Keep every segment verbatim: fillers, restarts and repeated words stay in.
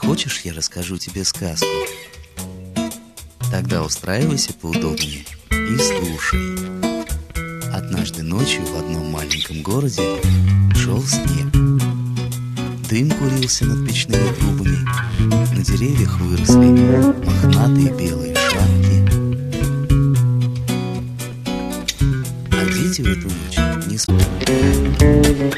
Хочешь, я расскажу тебе сказку? Тогда устраивайся поудобнее и слушай. Однажды ночью в одном маленьком городе шел снег. Дым курился над печными трубами, на деревьях выросли мохнатые белые шапки. А дети в эту ночь не спали.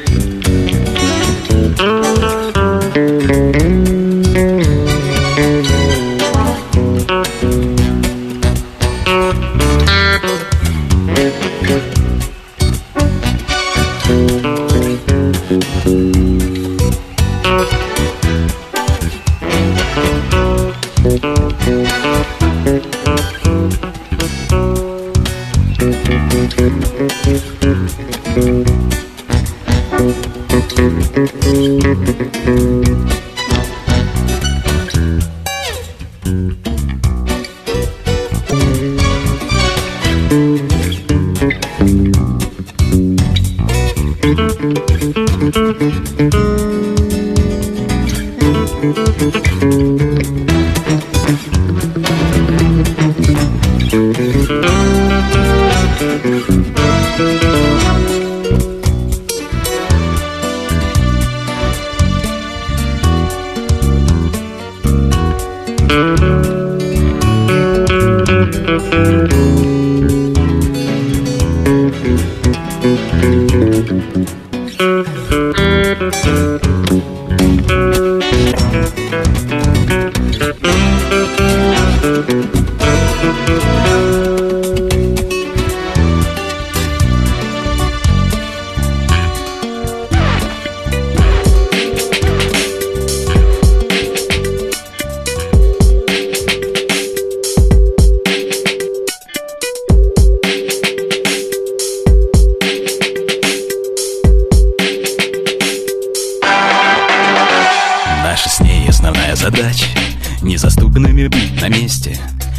Наша с ней основная задача незаступными быть на месте.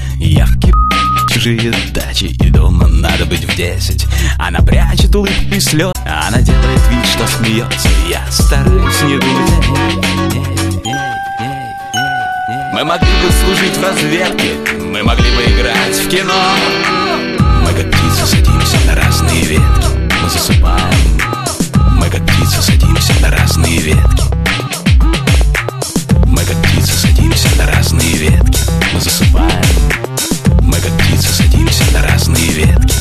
Явки, чужие дачи, и дома надо быть в десять. Она прячет улыбку и слез, она делает вид, что смеется. Я стараюсь не думать о ней. Мы могли бы служить в разведке, мы могли бы играть в кино. Мы как птицы садимся на разные ветки, мы засыпаем. Мы как птицы садимся на разные ветки. Мы как птицы садимся на разные ветки, мы засыпаем. Мы как птицы садимся на разные ветки.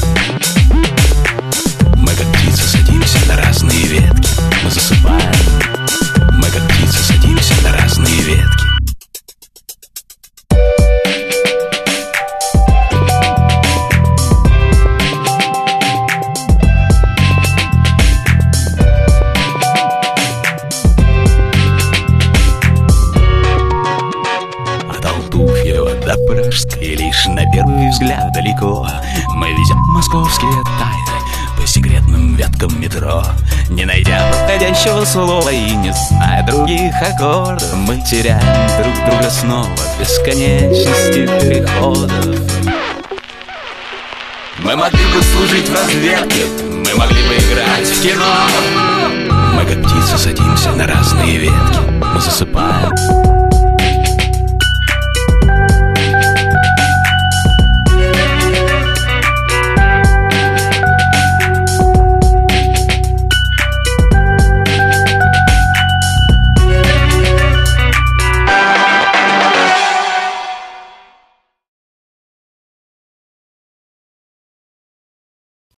Мы как птицы садимся на разные ветки, мы засыпаем. Мы как птицы садимся на разные ветки. И лишь на первый взгляд далеко мы везем московские тайны по секретным веткам метро. Не найдя подходящего слова и не зная других аккордов, мы теряем друг друга снова в бесконечности переходов. Мы могли бы служить в разведке, мы могли бы играть в кино. Мы как птицы садимся на разные ветки,